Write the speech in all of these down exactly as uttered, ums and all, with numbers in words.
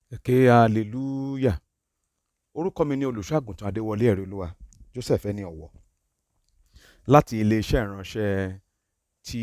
Ẹ̀kẹ́ hallelujah. Orúkọ mi ni olùṣọ́-àgùntàn Adéwọlé Ẹ̀ríolúwa Joseph ẹni ọ̀wọ̀ láti iléeṣẹ́ ìránṣẹ́ ti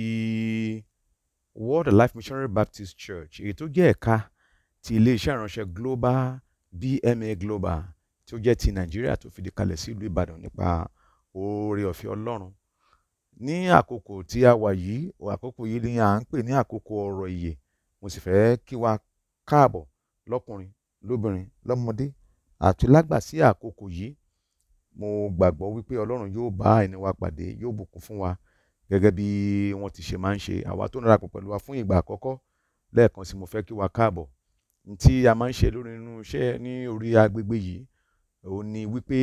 World Life Missionary Baptist Church, èyí tó jẹ́ ẹ̀ka ti iléeṣẹ́ ìránṣẹ́ Global B M A Global tí ó jẹ́ ti Nàìjíríà tó fìdí kalẹ̀ sí ìlú Ìbàdàn nípa oore ọ̀fẹ́ Ọlọ́run. Ní àkókò tí a wà yìí, àkókò yìí ni à ń pè ní àkókò ọ̀rọ̀ ìyè. Mo sì fẹ́ kí wa káàbọ̀ lọ́kùnrin, lóbìnrin, lọ́mọdé àti lágbà sí àkókò yìí. Mo gbàgbọ́ wípé Ọlọ́run yóò bá ẹni wa pàdé, yóò bùkún fún wa gẹ́gẹ́ bí wọ́n ti ṣe máa ń ṣe. Àwa tó darapọ̀ pẹ̀lú wa fún ìgbà àkọ́kọ́, lẹ́ẹ̀kan sí mo fẹ́ kí wa káàbọ̀. Tí a máa ń ṣe lórí inú iṣẹ́ ní orí agbègbè yìí, òun ni wípé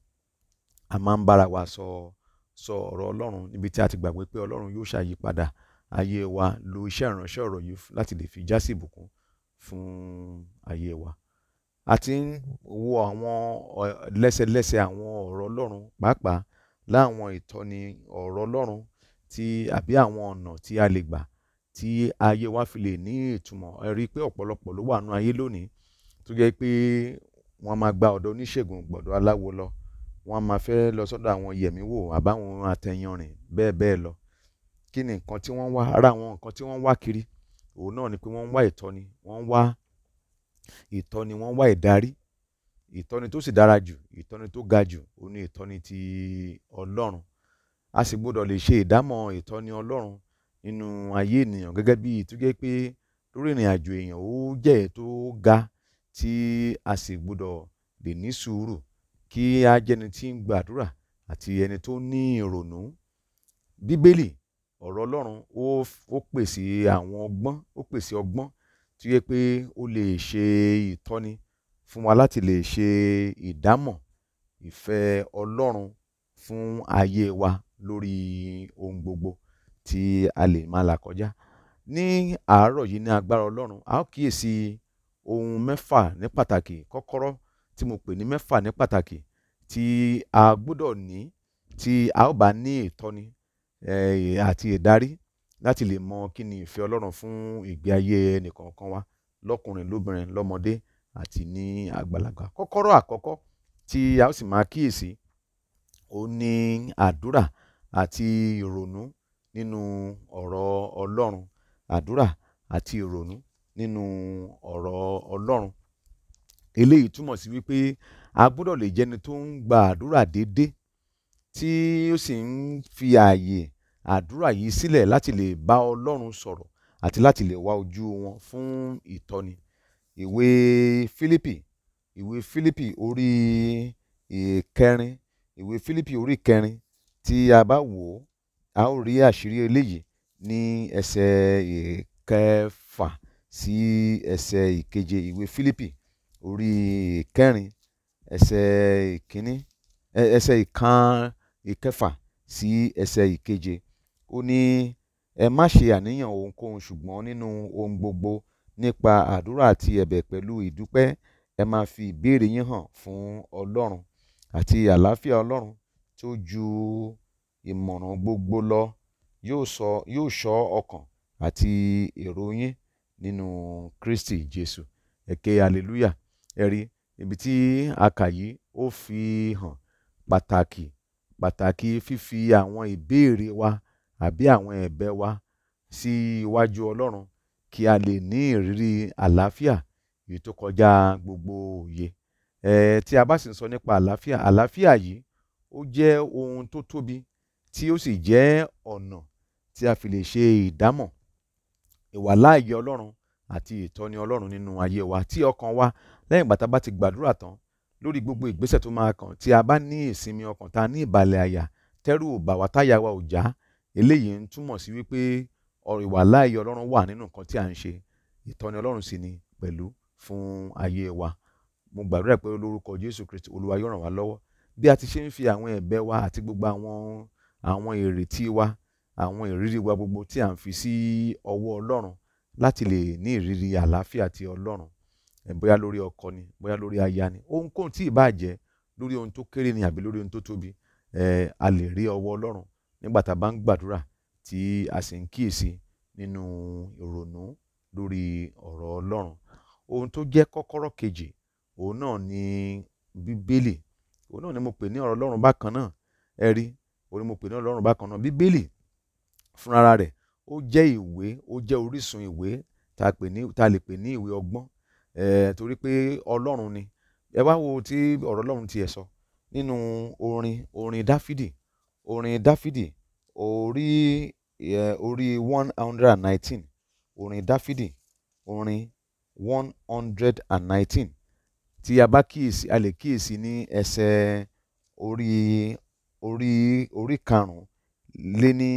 a máa ń bára wa sọ sọ ọ̀rọ̀ Ọlọ́run níbi tí a ti gbàgbé pé Ọlọ́run yóò ṣàyípadà ayé wa, lo iṣẹ́ ìránṣẹ́ ọ̀rọ̀ yìí láti lè fi jásí ìbùkún fún ayé wa. A ti ń wo àwọn lẹ́sẹlẹ́sẹ àwọn ọ̀rọ̀ Ọlọ́run, pàápàá láwọn ìtọ́ni ọ̀rọ̀ Ọlọ́run tí àbí àwọn ọ̀nà tí a lè gbà tí ayé wa fi lè ní ìtumọ̀. Ẹ rí i pé ọ̀pọ̀lọpọ̀ ló wà nínú ayé lónìí tó jẹ́ pé wọ́n máa gba ọ̀dọ̀ oníṣègùn, gbọ̀dọ̀ aláwo lọ, wọ́n máa fẹ́ lọ sọ́dọ̀ àwọn yẹ̀míwò àbáwọn àtẹ̀yànrìn bẹ́ẹ̀ bẹ́ẹ̀ lọ. Kí ni nǹkan tí wọ́n wá? Ara àwọn nǹkan tí wọ́n wá kiri òun náà ni pé wọ́n wá ìtọ́ni, wọ́n wá ìtọ́ni, wọ́n wá ìdarí. Ìtọ́ni tó sì dára jù, ìtọ́ni tó ga jù, òun ni ìtọ́ni ti Ọlọ́run. A sì gbọ́dọ̀ lè ṣe ìdámọ̀ ìtọ́ni Ọlọ́run nínú ayé ènìyàn gẹ́gẹ́ bí tó jẹ́ pé lórí ìrìn àjò èèyàn ó jẹ́ èyí tó ga, tí a sì gbọ́dọ̀ lè ní sùúrù kí a jẹ́ni tí ń gbàdúrà àti ẹni tó ní ìrònú. Bíbélì, ọ̀rọ̀ Ọlọ́run, ó pèsè àwọn ọgbọ́n, ó pèsè ọgbọ́n tí ó yẹ pé ó lè ṣe ìtọ́ni fún wa láti lè ṣe ìdámọ̀ ìfẹ́ Ọlọ́run fún ayé wa lórí ohun gbogbo tí a lè máa là kọjá. Ní àárọ̀ yìí ní agbára Ọlọ́run, a ó kíyèsí ohun mẹ́fà ní pàtàkì, kọ́kọ́rọ́ tí mo pè ní mẹ́fà ní pàtàkì tí a gbọ́dọ̀ ní tí a ó bá ní ìtọ́ni àti ìdarí láti lè mọ kí ni ìfẹ́ Ọlọ́run fún ìgbé ayé ẹnìkọ̀ọ̀kan wa, lọ́kùnrin, lóbìnrin, lọ́mọdé àti ní àgbàlagbà. Kọ́kọ́rọ́ àkọ́kọ́ tí a ó sì máa kíyèsí òun ni àdúrà àti ìrònú nínú ọ̀rọ̀ Ọlọ́run. Àdúrà àti ìrònú nínú ọ̀rọ̀ Ọlọ́run. Eléyìí túmọ̀ sí wípé a gbọ́dọ̀ lè jẹ́ni tó ń gba àdúrà déédéé, tí ó sì ń fi ààyè àdúrà yìí sílẹ̀ láti lè bá Ọlọ́run sọ̀rọ̀ àti láti lè wá ojú wọn fún ìtọ́ni. Ìwé Fílípì, ìwé Fílípì orí ìkẹrin, ìwé Fílípì orí ìkẹrin tí a bá wò ó, a ó rí àṣírí eléyìí ní ẹsẹ̀ ìkẹfà sí ẹsẹ̀ ìkeje. Ìwé Fílípì orí ìkẹrin ẹsẹ̀ ìkíní, ẹsẹ̀ ìkan ìkẹfà sí ẹsẹ̀ ìkeje. Ó ní, ẹ má ṣe àníyàn ohunkóhun, ṣùgbọ́n nínú ohun gbogbo nípa àdúrà àti ẹ̀bẹ̀ pẹ̀lú ìdúpẹ́, ẹ máa fi ìbéèrè yín hàn fún Ọlọ́run, àti àlàáfíà Ọlọ́run tó ju ìmọ̀ràn gbogbo lọ yóò sọ yóò ṣọ́ ọkàn àti èrò yín nínú Kristi Jésù. Ẹ̀kẹ́ hallelujah. Ẹ rí ibi tí a kà yìí, ó fi hàn pàtàkì pàtàkì fífi àwọn ìbéèrè wa àbí àwọn ẹ̀bẹ̀ wa sí iwájú Ọlọ́run kí a lè ní ìrírí àlàáfíà èyí tó kọjá gbogbo òye. Ẹ tí a bá sì ń sọ nípa àlàáfíà, àlàáfíà yìí ó jẹ́ ohun tó tóbi tí ó sì jẹ́ ọ̀nà tí a fi lè ṣe ìdámọ̀ ìwàláàyè Ọlọ́run àti ìtọ́ni Ọlọ́run nínú ayé wa. Tí ọkàn wa lẹ́yìn ìgbà tá a bá ti gbàdúrà tán lórí gbogbo ìgbésẹ̀ tó máa kàn, tí a bá ní ìsinmi ọkàn, tá a ní ìbàlẹ̀ àyà, tẹ́rù ò bà wá, táyà wa ò já, eléyìí ń túmọ̀ sí wípé ìwàláàyè Ọlọ́run wà nínú nǹkan tí a ń ṣe. Ìtọ́ni Ọlọ́run sì ni pẹ̀lú fún ayé wa. Mo gbàdúrà pé lórúkọ Jésù Kristi, Olúwa yóò ràn wá lọ́wọ́ bí a ti ṣe ń fi àwọn ẹ̀bẹ̀ wa àti gbogbo àwọn àwọn ìrètí wa, àwọn ìrírí wa gbogbo tí à ń fi sí ọwọ́ Ọlọ́run láti lè ní ìrírí àlàáfíà ti Ọlọ́run. Bóyá lórí ọkọ ni, bóyá lórí aya ni, ohunkóhun tí ì bá jẹ́, lórí ohun tó kéré ni àbí lórí ohun tó tóbi, ẹ a lè rí ọwọ́ Ọlọ́run nígbà tá a bá ń gbàdúrà tí a sì ń kíyèsí nínú ìrònú lórí ọ̀rọ̀ Ọlọ́run. ohun tó jẹ́ kọ́kọ́rọ́ kejì òun náà ni bíbélì. Òun náà ni mo pè ní ọ̀rọ̀ Ọlọ́run bákan náà. Ẹ rí, òun ni mo pè ní ọ̀rọ̀ Ọlọ́run bákan náà. Bíbélì fúnra rẹ̀ ó jẹ́ ìwé, ó jẹ́ orísun ìwé tá pè ní tá lè pè ní ìwé ọgbọ́n, eh, torí pé Ọlọ́run ni. Ẹ wá wo tí ọ̀rọ̀ Ọlọ́run tiẹ̀ sọ nínú orin orin Dáfídì orin Dáfídì orí eh, orí one hundred and nineteen orin Dáfídì orin one hundred and nineteen tí a bá kíyèsí a lè kíyèsí ní ẹsẹ̀ orí orí orí karùn-ún lé ní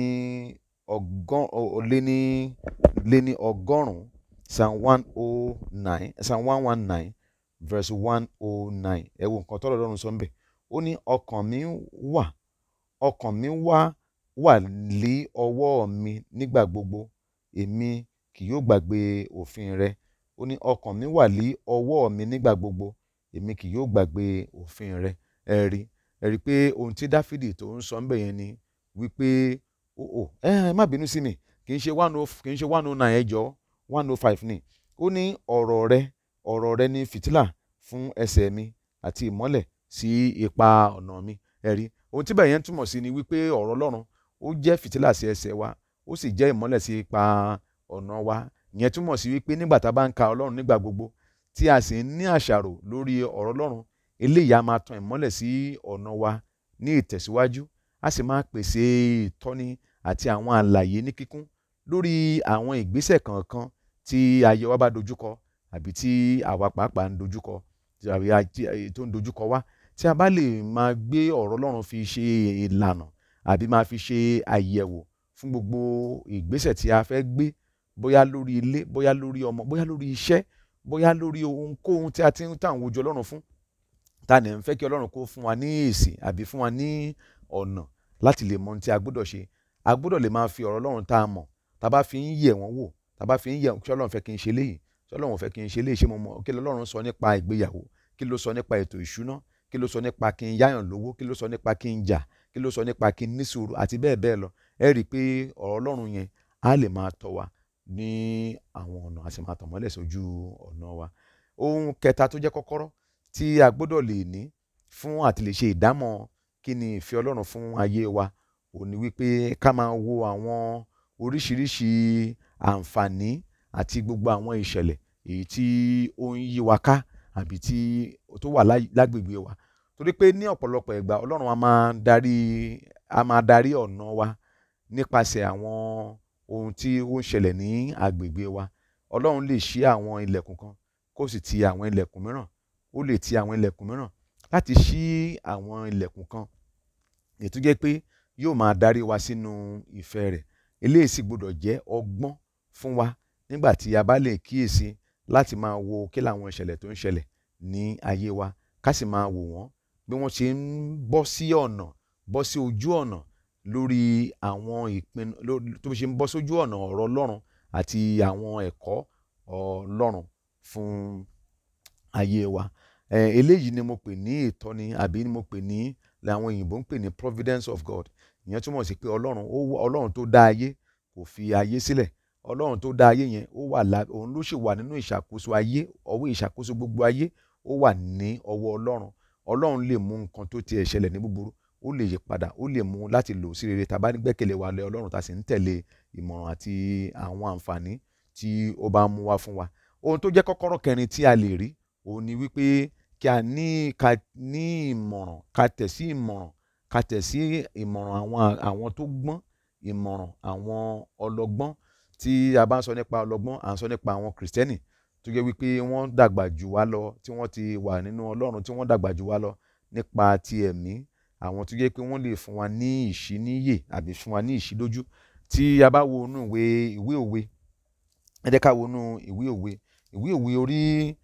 ọgọ́rùn lé ní lé ní ọgọ́rùn-ún psalm one oh nine psalm one one nine verse one oh nine. Ẹ wo nǹkan tọ́rọ̀ Ọlọ́run sọ ńbẹ̀. Ó ní ọkàn mi wà ọkàn mi wà wà lé ọwọ́ mi nígbà gbogbo, èmi kì yóò gbàgbé òfin rẹ. Ó ní ọkàn mi wà lé ọwọ́ mi nígbà gbogbo, èmi kì yóò gbàgbé òfin rẹ. Ẹ rí ẹ rí pé ohun tí Dáfídì tó ń sọ ńbẹ̀ yẹn ni wípé o ò ẹ má bínú sí mi, kì í ṣe one oh kì í ṣe one oh nine ẹ jọ̀ọ́ one oh five ni. Ó ní ọ̀rọ̀ rẹ ọ̀rọ̀ rẹ ni fìtílà fún ẹsẹ̀ mi àti ìmọ́lẹ̀ sí ipa ọ̀nà mi. Ẹ rí ohun tí bẹ́ẹ̀ yẹn túmọ̀ sí ni wípé ọ̀rọ̀ Ọlọ́run ó jẹ́ fìtílà sí ẹsẹ̀ wa, ó sì jẹ́ ìmọ́lẹ̀ sí ipa ọ̀nà wa. Ìyẹn túmọ̀ sí wípé nígbà tá a bá ń ka Ọlọ́run nígbà gbogbo tí a sì ń ní àṣàrò lórí ọ̀rọ̀ Ọlọ́run, eléyìí á máa tan ìmọ́lẹ̀ sí ọ̀nà wa ní ìtẹ̀síwájú, á sì máa pèsè ìtọ́ni àti àwọn àlàyé ní kíkún lórí àwọn ìgbésẹ̀ kọ̀ọ̀kan tí ayé wa bá dojúkọ àbí tí àwa pàápàá ń dojúkọ àbí tó ń dojúkọ wá. Tí a bá lè máa gbé ọ̀rọ̀ Ọlọ́run fi ṣe ìlànà àbí máa fi ṣe àyẹ̀wò fún gbogbo ìgbésẹ̀ tí a fẹ́ gbé, bóyá lórí ilé, bóyá lórí ọmọ, bóyá lórí iṣẹ́, bóyá lórí ohunkóhun tí a ti ń tàn wojú Ọlọ́run fún, ta ni ń fẹ́ kí Ọlọ́run kó fún wa ní èsì àbí fún wa ní ọ̀nà láti lè mọ ohun tí a gbọ́dọ̀ ṣe. A gbọ́dọ̀ lè máa fi ọ̀rọ̀ Ọlọ́run tá a mọ̀, tá a bá fi ń yẹ̀ wọ́n wò, tá a bá fi ń yẹ̀ kí Ọlọ́run fẹ́ kí n ṣe léyìí, kí Ọlọ́run fẹ́ kí n ṣe léyìí, ṣé mo mọ̀ kí Ọlọ́run sọ nípa ìgbéyàwó, kí ló sọ nípa ètò ìṣúná, kí ló sọ nípa kí n yáyàn lówó, kí ló sọ nípa kí n jà, kí ló sọ nípa kí n ní sùúrù àti bẹ́ẹ̀ bẹ́ẹ̀ lọ. Ẹ rí i pé ọ̀rọ̀ Ọlọ́run yẹn á lè máa tọ́ wa ní àwọn ọ̀nà, a sì máa tàn mọ́lẹ̀ sójú ọ̀nà wa. Ohun kẹta tó jẹ́ kọ́kọ́rọ́ tí a gbọ́dọ̀ lè ní fún àti lè ṣe ìdámọ̀ kí ni ìfẹ́ Ọlọ́run fún ayé wa, òun ni wípé ká máa wo àwọn oríṣiríṣi àǹfààní àti gbogbo àwọn ìṣẹ̀lẹ̀ èyí tí ó ń yí wa ká àbí tí tó wà lágbègbè wa. Torí pé ní ọ̀pọ̀lọpọ̀ ìgbà Ọlọ́run a máa darí a máa darí ọ̀nà wa nípasẹ̀ àwọn ohun tí ó ń ṣẹlẹ̀ ní agbègbè wa. Ọlọ́run lè ṣí àwọn ilẹ̀kùn kan kó sì ti àwọn ilẹ̀kùn mìíràn, ó lè ti àwọn ilẹ̀kùn mìíràn láti ṣí àwọn ilẹ̀kùn kan èyí tó jẹ́ pé yóò máa darí wa sínú ìfẹ́ rẹ̀. Eléyìí sì gbọ́dọ̀ jẹ́ ọgbọ́n fún wa nígbà tí a bá lè kíyèsí láti máa wo kí làwọn ìṣẹ̀lẹ̀ tó ń ṣẹlẹ̀ ní ayé wa, ká sì máa wò wọ́n bí wọ́n ṣe ń bọ́ sí ọ̀nà bọ́ sí ojú ọ̀nà lórí àwọn ìpinnu tó ṣe ń bọ́ sójú ọ̀nà ọ̀rọ̀ Ọlọ́run àti àwọn ẹ̀kọ́ Ọlọ́run fún ayé wa. Eh, eléyìí ni mo pè ní ìtọ́ni àbí ni mo pè ní làwọn òyìnbó ń pè ní providence of God. Ìyẹn túmọ̀ sí pé Ọlọ́run Ọlọ́run tó dá ayé kò fi ayé sílẹ̀. Ọlọ́run tó dá ayé yẹn ó wà lá òun ló sì wà nínú ìṣàkóso ayé, ọwọ́ ìṣàkóso gbogbo ayé ó wà ní ọwọ́ Ọlọ́run. Ọlọ́run lè mú nǹkan tó tiẹ̀ ṣẹlẹ̀ ní búburú, ó lè yí padà, ó lè mú láti lò sí rere tá a bá gbẹ́kẹ̀lé wa lé Ọlọ́run tá a sì ń tẹ̀lé ìmọ̀ràn àti àwọn àǹfààní tí ó bá mú wá fún wa. Ohun tó jẹ́ kọ́kọ́rọ́ kẹrin tí a lè rí òun ni wípé kí a ní ká ní ìmọ̀ràn, ká tẹ̀ sí ìmọ̀ràn, ká tẹ̀ sí ìmọ̀ràn àwọn àwọn tó gbọ́n, ìmọ̀ràn àwọn ọlọ́gbọ́n. Tí a bá ń sọ nípa ọlọ́gbọ́n, à ń sọ nípa àwọn Kristẹni tó jẹ́ wípé wọ́n dàgbà jù wá lọ, tí wọ́n ti wà nínú Ọlọ́run, tí wọ́n dàgbà jù wá lọ nípa ti ẹ̀mí, àwọn tó jẹ́ pé wọ́n lè fún wa ní ìṣíníyè àbí fún wa ní ìṣídójú. Tí a bá wo inú ìwé ìwé òwe, ẹ jẹ́ ká wo inú ìwé òwe ìwé òwe orí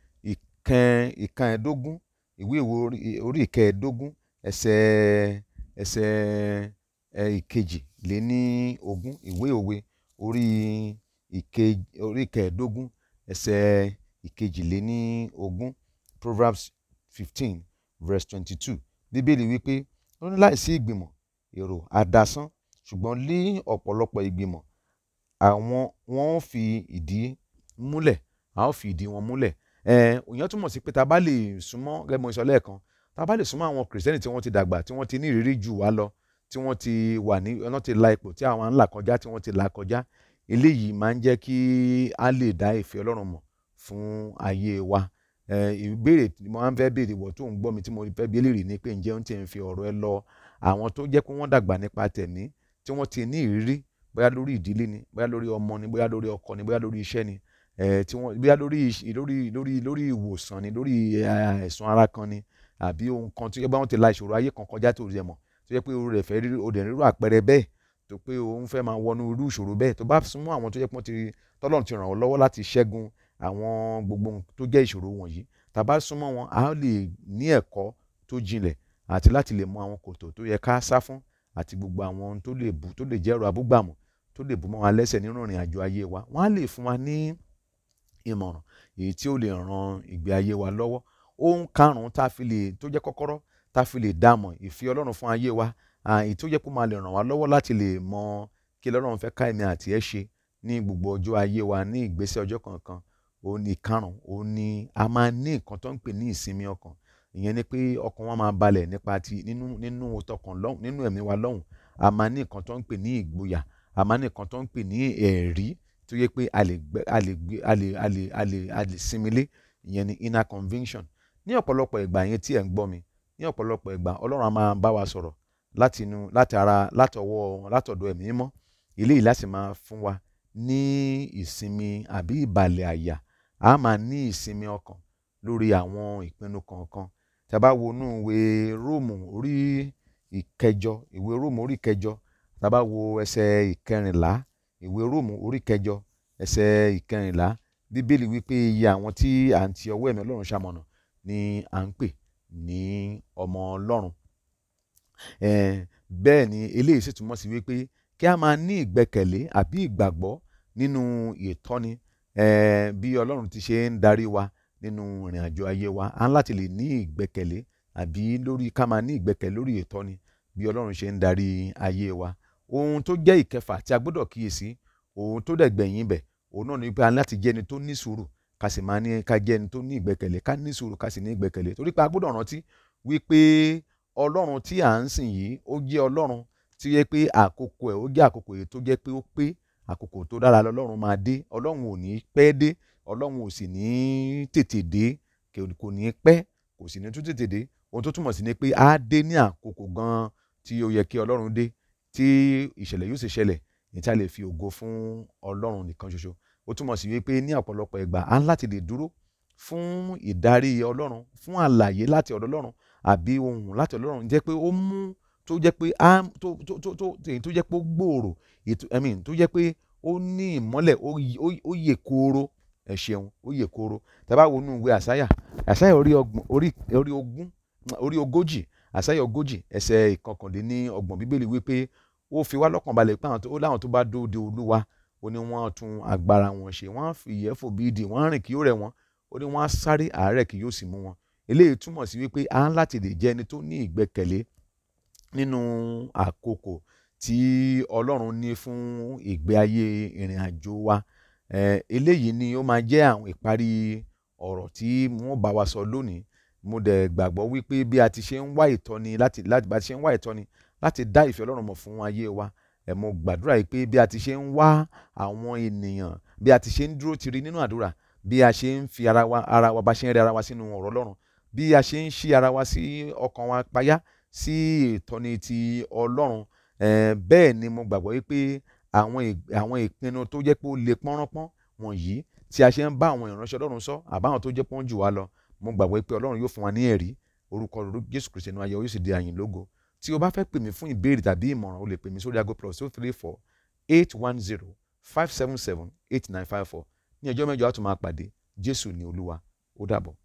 ìkẹrin ìkẹẹ̀ẹ́dógún ìwé òwe orí ìkẹẹ̀ẹ́dógún ẹsẹ̀ ẹsẹ̀ ìkejì lé ní ogún. Ìwé òwe orí ìke orí ìkẹẹ̀ẹ́dógún ẹsẹ̀ ìkejì lé ní ogún, Proverbs fifteen verse twenty-two. Bíbélì wípé ó ní láìsí ìgbìmọ̀ èrò àdásán, ṣùgbọ́n lé ọ̀pọ̀lọpọ̀ ìgbìmọ̀ àwọn wọn ó fi ìdí múlẹ̀ a ó fi ìdí wọn múlẹ̀. ìyẹn túmọ̀ sí pé tá a bá lè súnmọ́ gẹ́gẹ́ bí mo sọ lẹ́ẹ̀kan, tá a bá lè súnmọ́ àwọn kìrìsìtẹ́nì tí wọ́n ti dàgbà, tí wọ́n ti ní ìrírí jù wá lọ, tí wọ́n ti wà ní wọ́n ti la ipò tí àwọn ń là kọjá, tí wọ́n ti là kọjá, eléyìí máa ń jẹ́ kí a lè dá ìfẹ́ Ọlọ́run mọ̀ fún ayé wa. ìbéèrè tí mo máa ń fẹ́ béèrè wọ̀ tó ń gbọ́ mi tí mo fẹ́ bi léèrè ni pé ǹjẹ́ ó ti ń fi ọ̀rọ̀ ẹ lọ àwọn tó jẹ́ pé wọ́n dàgbà nípa tẹ̀mí, tí wọ́n ti ní ìrírí bóyá lórí ìdílé ni, bóyá lórí ọmọ ni, bóyá lórí ọkọ ni, bóyá lórí iṣẹ́ ni, tí wọ́n bóyá lórí lórí lórí lórí ìwòsàn ni, lórí àìsàn ara kan ni, àbí ohun kan tó yẹ bá wọn ti la ìṣòro ayé kan kọjá tó rẹ mọ̀, tó yẹ pé o rẹ̀ fẹ́ rí o dẹ̀ rírò àpẹẹrẹ bẹ́ẹ̀, tó pé o ń fẹ́ máa wọnú irú ìṣòro bẹ́ẹ̀, tó bá súnmọ́ àwọn tó yẹ pé wọ́n ti tọ́lọ́run ti ràn ọ́ lọ́wọ́ láti ṣẹ́gun àwọn gbogbo tó jẹ́ ìṣòro wọ̀nyí, tá a bá súnmọ́ wọn a lè ní ẹ̀kọ́ tó jinlẹ̀ àti láti lè mọ àwọn kòtò tó yẹ ká sá fún àti gbogbo àwọn ohun tó lè bu tó lè jẹ́ ẹ̀rọ abúgbàmù tó lè bù mọ́ wa lẹ́sẹ̀ nínú ìrìn àjò ayé wa. Wọ́n á lè fún wa ní ìmọ̀ràn èyí tí ó lè ran ìgbé ayé wa lọ́wọ́. Ohun karùn-ún tá a fi lè tó jẹ́ kọ́kọ́rọ́ tá a fi lè dámọ̀ ìfẹ́ Ọlọ́run fún ayé wa, èyí tó jẹ́ pé ó máa lè ràn wá lọ́wọ́ láti lè mọ kí Ọlọ́run fẹ́ ká èmi àti ẹ ṣe ní gbogbo ọjọ́ ayé wa, ní ìgbésẹ̀ ọjọ́ kọ̀ọ̀kan. Òun ni karùn-ún, òun ni a máa ní nǹkan tó ń pè ní ìsinmi ọkàn. Ìyẹn ni pé ọkàn wa máa balẹ̀ nípa ti nínú nínú tọkàn lọ́hùn, nínú ẹ̀mí wa lọ́hùn. A máa ní nǹkan tó ń pè ní ìgboyà, a máa ní nǹkan tó ń pè ní ẹ̀rí tó yẹ pé a lè gbé a lè gbé a lè a lè a lè a lè sinmi lé. Ìyẹn ni inner conviction. Ní ọ̀pọ̀lọpọ̀ ìgbà yẹn tí ẹ̀ ń gbọ́ mi, ní ọ̀pọ̀lọpọ̀ ìgbà Ọlọ́run á máa bá wa sọ̀rọ̀ láti inú láti ara látọwọ́ látọ̀dọ̀ ẹ̀mí mímọ́. Eléyìí láti máa fún wa ní ìsinmi àbí ìbàlẹ̀ àyà. A máa ní ìsinmi ọkàn lórí àwọn ìpinnu kọ̀ọ̀kan. Tí a bá wo inú ìwé Róòmù orí ìkẹjọ, ìwé Róòmù orí ìkẹjọ, tí a bá wo ẹsẹ̀ ìkẹrìnlá, ìwé Róòmù orí ìkẹjọ ẹsẹ̀ ìkẹrìnlá, Bíbélì wípé iye àwọn tí à ń ti ọwọ́ ẹ̀mí Ọlọ́run ṣamọ̀nà ni à ń pè ní ọmọ Ọlọ́run. Bẹ́ẹ̀ ni eléyìí sì túmọ̀ sí wípé kí a máa ní ìgbẹ́kẹ̀lé àbí ìgbàgbọ́ nínú ìtọ́ni bí Ọlọ́run ti ṣe ń darí wa nínú ìrìn àjò ayé wa. A ń láti lè ní ìgbẹ́kẹ̀lé àbí lórí ká máa ní ìgbẹ́kẹ̀lé lórí ìtọ́ni bí Ọlọ́run ṣe ń darí ayé wa. Ohun tó jẹ́ ìkẹfà tí a gbọ́dọ̀ kíyèsí, ohun tó dẹ̀ gbẹ̀yìn bẹ̀, òun náà ni pé a ní láti jẹ́ ẹni tó ní sùúrù, ká sì máa ní ká jẹ́ ẹni tó ní ìgbẹ́kẹ̀lé, ká ní sùúrù ká sì ní ìgbẹ́kẹ̀lé. Torí pé a gbọ́dọ̀ rántí wípé Ọlọ́run tí à ń sìn yìí ó jẹ́ Ọlọ́run tí yẹ pé àkókò ẹ̀ ó jẹ́ àkókò èyí tó jẹ́ pé ó pé àkókò tó dára lọ́lọ́run máa dé. Ọlọ́run ò ní pẹ́ dé, Ọlọ́run ò sì ní tètè dé, kò ní pẹ́ kò sì ní tún tètè dé. Ohun tó túmọ̀ sí ni pé á dé ní àkókò gan-an tí ó yẹ kí Ọlọ́run dé, tí ìṣẹ̀lẹ̀ yóò sì ṣẹlẹ̀ ní tí a lè fi ògo fún Ọlọ́run nìkan ṣoṣo. Ó túmọ̀ sí wípé ní ọ̀pọ̀lọpọ̀ ìgbà a ń láti lè dúró fún ìdarí Ọlọ́run, fún àlàyé láti ọ̀dọ̀ Ọlọ́run àbí ohùn láti ọ̀dọ̀ Ọlọ́run jẹ́ pé ó mú tó jẹ́ pé á tó tó tó tó èyí tó jẹ́ pé ó gbòòrò, I mean tó jẹ́ pé ó ní ìmọ́lẹ̀ ó yè kooro. Ẹ ṣeun, ó yè kooro. Tá bá wo inú ìwé Àsáyà, Àsáyà orí ọgbọ̀n orí orí ogún orí ogójì, Àsáyà ogójì ẹsẹ̀ ìkọkànléní ọgbọ̀n, Bíbélì wípé ó fi wá lọ́kàn balẹ̀ pé ó láwọn tó bá dúró de Olúwa, ó ní wọ́n tún agbára wọn ṣe, wọ́n á fi ìyẹ́ fò bí idì, wọ́n á rìn kì yóò rẹ̀ wọ́n, ó ní wọ́n á sáré àárẹ̀ kì yóò sì mú wọn. Eléyìí túmọ̀ sí wípé a ń láti lè jẹ́ ẹni tó ní ìgbẹ́kẹ̀lé nínú àkókò tí Ọlọ́run ní fún ìgbé ayé ìrìn àjò wa. Eléyìí ni ó máa jẹ́ àwọn ìparí ọ̀rọ̀ tí wọ́n bá wa sọ lónìí. Mo dẹ̀ gbàgbọ́ wípé bí a ti ṣe ń wá ìtọ́ni láti láti bá ti ṣe ń wá ìtọ́ni láti dá ìfẹ́ Ọlọ́run mọ̀ fún ayé wa, ẹ̀ mo gbàdúrà yìí pé bí a ti ṣe ń wá àwọn ènìyàn, bí a ti ṣe ń dúró tiri nínú àdúrà, bí a ṣe ń fi ara wa ara wa bá ṣe ń rẹ ara wa sínú ọ̀rọ̀ Ọlọ́run, bí a ṣe ń ṣí ara wa sí ọkàn wa payá sí ìtọ́ni ti Ọlọ́run, bẹ́ẹ̀ ni mo gbàgbọ́ wípé àwọn àwọn ìpinnu tó jẹ́ pé ó le pọ́nrọ́pọ́n wọ̀nyí tí a ṣe ń bá àwọn ìránṣẹ́ Ọlọ́run sọ àbáwọn tó jẹ́ pé wọ́n jù wá lọ, mo gbàgbọ́ pé Ọlọ́run yóò fún wa ní ẹ̀rí, orúkọ Jésù Kristi nínú ayé yóò sì di àyìn lógo. Tí o bá fẹ́ pè mí fún ìbéèrè tàbí ìmọ̀ràn, o lè pè mí sórí aago plus two three four eight one zero five seven seven eight nine five four. Ní ọjọ́ mẹ́jọ a tún máa pàdé. Jésù ni Olúwa. Ó dàbọ̀.